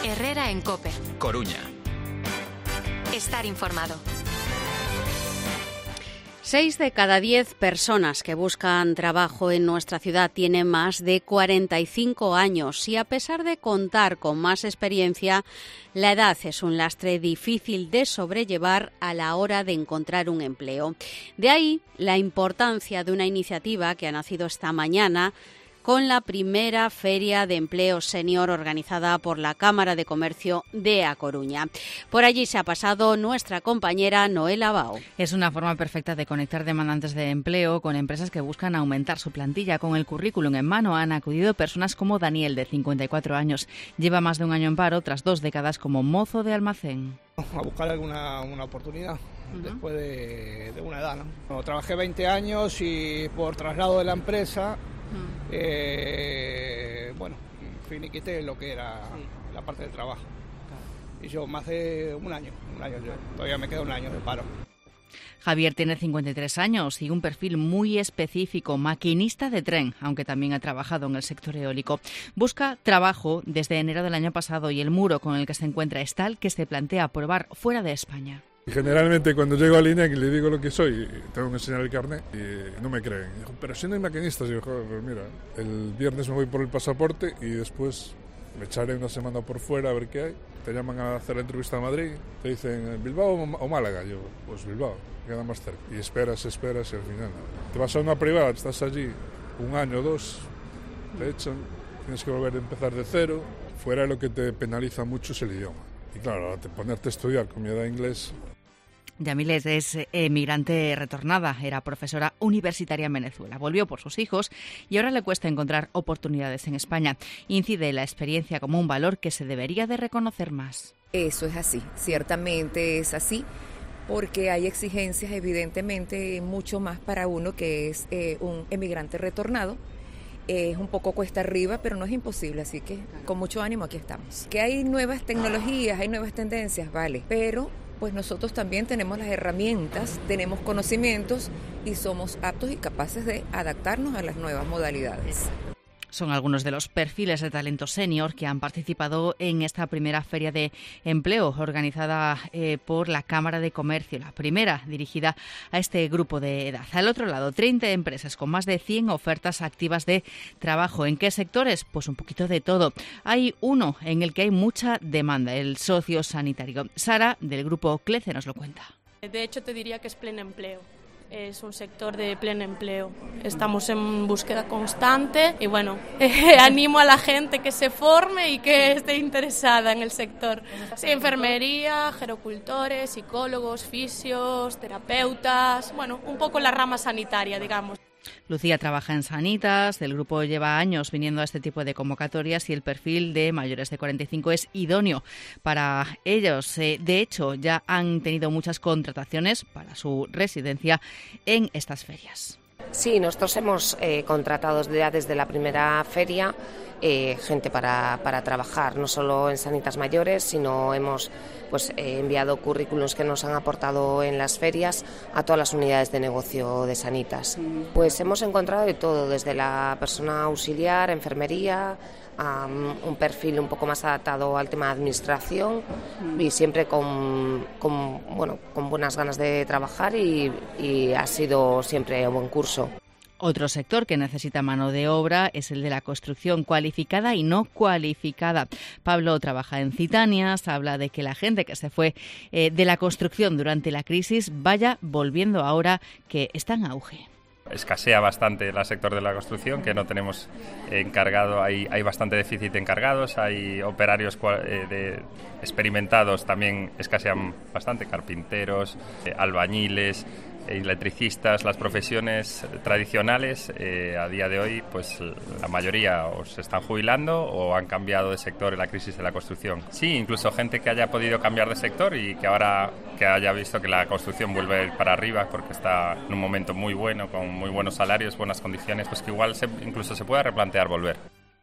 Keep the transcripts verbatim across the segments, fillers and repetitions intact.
Herrera en COPE. Coruña. Estar informado. Seis de cada diez personas que buscan trabajo en nuestra ciudad tienen más de cuarenta y cinco años y a pesar de contar con más experiencia, la edad es un lastre difícil de sobrellevar a la hora de encontrar un empleo. De ahí la importancia de una iniciativa que ha nacido esta mañana con la primera Feria de Empleo Senior organizada por la Cámara de Comercio de A Coruña. Por allí se ha pasado nuestra compañera Noela Bao. Es una forma perfecta de conectar demandantes de empleo con empresas que buscan aumentar su plantilla. Con el currículum en mano han acudido personas como Daniel, de cincuenta y cuatro años. Lleva más de un año en paro tras dos décadas como mozo de almacén. A buscar alguna una oportunidad uh-huh. después de, de una edad, ¿no? Bueno, trabajé veinte años y por traslado de la empresa Eh, bueno, finiquité lo que era sí. la parte del trabajo. Claro. Y yo más de un año, un año yo, todavía me queda un año de paro. Javier tiene cincuenta y tres años y un perfil muy específico, maquinista de tren, aunque también ha trabajado en el sector eólico. Busca trabajo desde enero del año pasado y el muro con el que se encuentra es tal que se plantea probar fuera de España. Generalmente cuando llego al INEC y le digo lo que soy, tengo que enseñar el carnet y no me creen. Digo, pero si no hay maquinistas, digo, joder, pues mira, el viernes me voy por el pasaporte y después me echaré una semana por fuera a ver qué hay. Te llaman a hacer la entrevista a Madrid, te dicen Bilbao o Málaga. Yo, pues Bilbao, queda más cerca. Y esperas, esperas y al final te vas a una privada, estás allí un año o dos, te echan, tienes que volver a empezar de cero. Fuera lo que te penaliza mucho es el idioma. Y claro, te ponerte a estudiar con mi edad de inglés. Yamiles es emigrante retornada, era profesora universitaria en Venezuela. Volvió por sus hijos y ahora le cuesta encontrar oportunidades en España. Incide la experiencia como un valor que se debería de reconocer más. Eso es así, ciertamente es así, porque hay exigencias evidentemente mucho más para uno que es eh, un emigrante retornado. Es un poco cuesta arriba, pero no es imposible, así que con mucho ánimo aquí estamos. Que hay nuevas tecnologías, hay nuevas tendencias, vale, pero pues nosotros también tenemos las herramientas, tenemos conocimientos y somos aptos y capaces de adaptarnos a las nuevas modalidades. Son algunos de los perfiles de talento senior que han participado en esta primera feria de empleo organizada eh, por la Cámara de Comercio, la primera dirigida a este grupo de edad. Al otro lado, treinta empresas con más de cien ofertas activas de trabajo. ¿En qué sectores? Pues un poquito de todo. Hay uno en el que hay mucha demanda, el sociosanitario. Sara, del grupo CLECE, nos lo cuenta. De hecho, te diría que es pleno empleo. Es un sector de pleno empleo. Estamos en búsqueda constante y bueno, eh, animo a la gente que se forme y que esté interesada en el sector. Sí, enfermería, gerocultores, psicólogos, fisios, terapeutas, bueno, un poco la rama sanitaria, digamos. Lucía trabaja en Sanitas, el grupo lleva años viniendo a este tipo de convocatorias y el perfil de mayores de cuarenta y cinco es idóneo para ellos. De hecho, ya han tenido muchas contrataciones para su residencia en estas ferias. Sí, nosotros hemos eh, contratado ya desde la primera feria eh, gente para, para trabajar, no solo en Sanitas mayores, sino hemos pues, eh, enviado currículums que nos han aportado en las ferias a todas las unidades de negocio de Sanitas. Pues hemos encontrado de todo, desde la persona auxiliar, enfermería, a un perfil un poco más adaptado al tema de administración y siempre con, con, bueno, con buenas ganas de trabajar y, y ha sido siempre un buen curso. Otro sector que necesita mano de obra es el de la construcción cualificada y no cualificada. Pablo trabaja en Citanias, habla de que la gente que se fue eh, de la construcción durante la crisis vaya volviendo ahora que está en auge. Escasea bastante el sector de la construcción, que no tenemos encargado, hay, hay bastante déficit de encargados, hay operarios eh, de, experimentados, también escasean bastante, carpinteros, eh, albañiles, electricistas. Las profesiones tradicionales eh, a día de hoy, pues la mayoría o se están jubilando o han cambiado de sector en la crisis de la construcción. Sí, incluso gente que haya podido cambiar de sector y que ahora que haya visto que la construcción vuelve para arriba porque está en un momento muy bueno, con muy buenos salarios, buenas condiciones, pues que igual se, incluso se pueda replantear volver.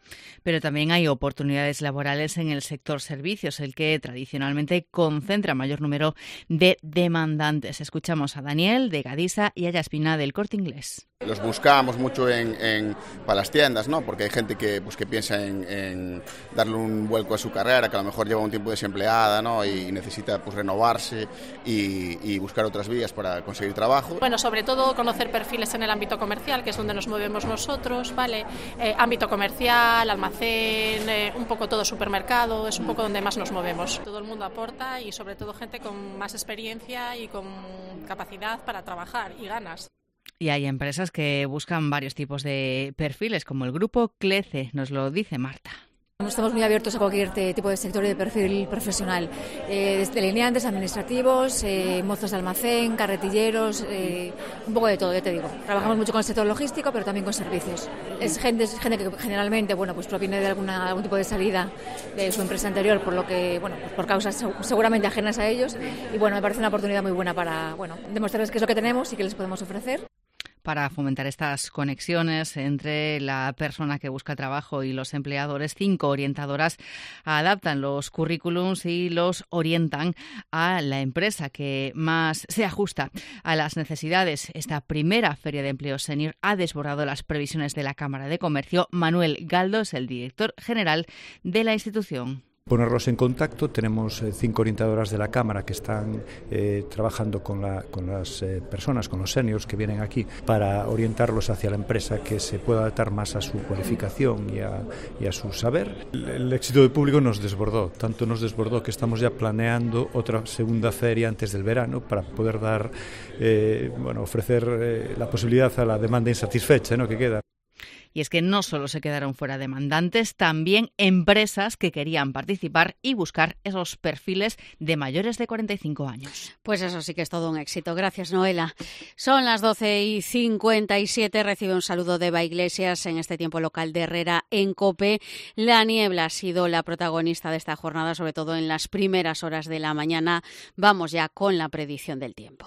Pero también hay oportunidades laborales en el sector servicios, el que tradicionalmente concentra mayor número de demandantes. Escuchamos a Daniel de Gadisa y a Yaspina del Corte Inglés. Los buscamos mucho en, en, para las tiendas, ¿no? Porque hay gente que, pues, que piensa en, en darle un vuelco a su carrera, que a lo mejor lleva un tiempo desempleada, ¿no? Y necesita, pues, renovarse y, y buscar otras vías para conseguir trabajo. Bueno, sobre todo conocer perfiles en el ámbito comercial, que es donde nos movemos nosotros, ¿vale? Eh, ámbito comercial, almacén, eh, un poco todo supermercado, es un poco donde más nos movemos. Todo el mundo aporta y sobre todo gente con más experiencia y con capacidad para trabajar y ganas. Y hay empresas que buscan varios tipos de perfiles, como el grupo Clece, nos lo dice Marta. Estamos muy abiertos a cualquier tipo de sector y de perfil profesional, eh, desde delineantes, administrativos, eh, mozos de almacén, carretilleros, eh, un poco de todo, ya te digo. Trabajamos mucho con el sector logístico, pero también con servicios. Es gente, es gente que generalmente, bueno, pues proviene de alguna, algún tipo de salida de su empresa anterior, por lo que, bueno, pues por causas seguramente ajenas a ellos. Y bueno, me parece una oportunidad muy buena para, bueno, demostrarles qué es lo que tenemos y qué les podemos ofrecer. Para fomentar estas conexiones entre la persona que busca trabajo y los empleadores, cinco orientadoras adaptan los currículums y los orientan a la empresa que más se ajusta a las necesidades. Esta primera Feria de Empleo Senior ha desbordado las previsiones de la Cámara de Comercio. Manuel Galdo es el director general de la institución. Ponerlos en contacto, tenemos eh, cinco orientadoras de la Cámara que están eh, trabajando con, la, con las eh, personas, con los seniors que vienen aquí, para orientarlos hacia la empresa que se pueda adaptar más a su cualificación y a, y a su saber. El, el éxito del público nos desbordó, tanto nos desbordó que estamos ya planeando otra segunda feria antes del verano para poder dar, eh, bueno, ofrecer eh, la posibilidad a la demanda insatisfecha, ¿no?, que queda. Y es que no solo se quedaron fuera demandantes, también empresas que querían participar y buscar esos perfiles de mayores de cuarenta y cinco años. Pues eso sí que es todo un éxito. Gracias, Noela. Son las doce y cincuenta y siete. Recibe un saludo de Eva Iglesias en este tiempo local de Herrera en COPE. La niebla ha sido la protagonista de esta jornada, sobre todo en las primeras horas de la mañana. Vamos ya con la predicción del tiempo.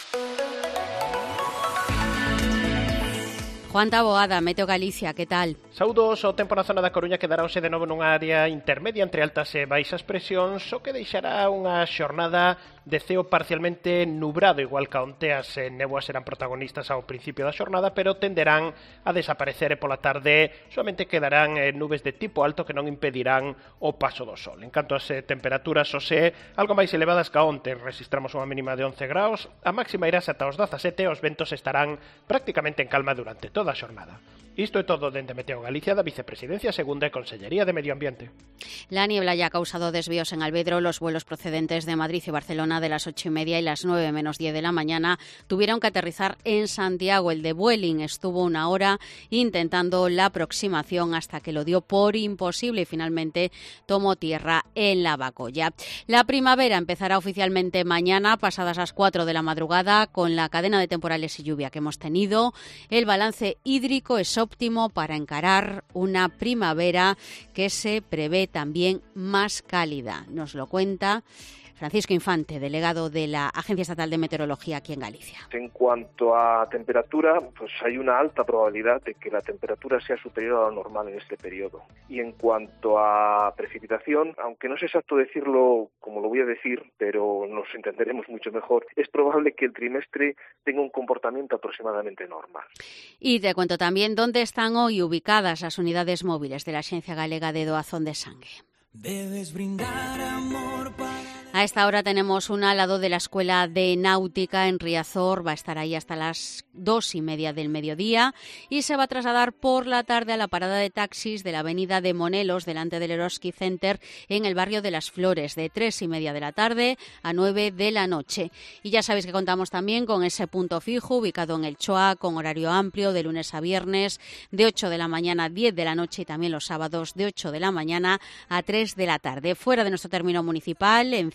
Juan Taboada, Meteo Galicia, que tal? Saúdos, o tempo na zona da Coruña quedará hoxe de novo nunha área intermedia entre altas e baixas presións, o que deixará unha xornada de ceo parcialmente nubrado, igual que onte as néboas serán protagonistas ao principio da xornada, pero tenderán a desaparecer e pola tarde solamente quedarán nubes de tipo alto que non impedirán o paso do sol. En canto ás temperaturas, hoxe algo máis elevadas que onte, registramos unha mínima de once graus, a máxima irá ata os dezasete, os ventos estarán prácticamente en calma durante toda a xornada. Isto é todo dende Meteo Galicia, da Vicepresidencia Segunda e Consellería de Medio Ambiente. La niebla ya ha causado desvíos en Albedro. Los vuelos procedentes de Madrid y Barcelona de las ocho y media y las nueve menos diez de la mañana tuvieron que aterrizar en Santiago. El de Vueling estuvo una hora intentando la aproximación hasta que lo dio por imposible y finalmente tomó tierra en la Bacoya. La primavera empezará oficialmente mañana, pasadas las cuatro de la madrugada, con la cadena de temporales y lluvia que hemos tenido. El balance hídrico es óptimo para encarar una primavera que se prevé también más cálida. Nos lo cuenta Francisco Infante, delegado de la Agencia Estatal de Meteorología aquí en Galicia. En cuanto a temperatura, pues hay una alta probabilidad de que la temperatura sea superior a lo normal en este periodo. Y en cuanto a precipitación, aunque no es exacto decirlo como lo voy a decir, pero nos entenderemos mucho mejor, es probable que el trimestre tenga un comportamiento aproximadamente normal. Y te cuento también dónde están hoy ubicadas las unidades móviles de la Axencia Galega de Doazón de Sangue. Debes brindar amor para... A esta hora tenemos una al lado de la Escuela de Náutica en Riazor. Va a estar ahí hasta las dos y media del mediodía y se va a trasladar por la tarde a la parada de taxis de la avenida de Monelos, delante del Eroski Center, en el barrio de Las Flores, de tres y media de la tarde a nueve de la noche. Y ya sabéis que contamos también con ese punto fijo ubicado en el Choa, con horario amplio de lunes a viernes, de ocho de la mañana a diez de la noche y también los sábados de ocho de la mañana a tres de la tarde. Fuera de nuestro término municipal, en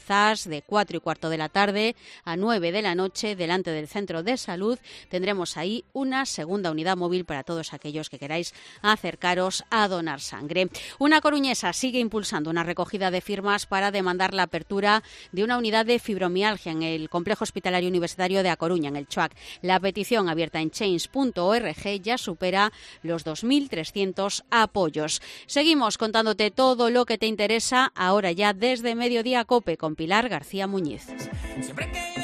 Zas de cuatro y cuarto de la tarde a nueve de la noche delante del centro de salud. Tendremos ahí una segunda unidad móvil para todos aquellos que queráis acercaros a donar sangre. Una coruñesa sigue impulsando una recogida de firmas para demandar la apertura de una unidad de fibromialgia en el Complejo Hospitalario Universitario de A Coruña, en el Chuac. La petición, abierta en change punto org, ya supera los dos mil trescientos apoyos. Seguimos contándote todo lo que te interesa ahora ya desde Mediodía Cope con Pilar García Muñiz. Siempre que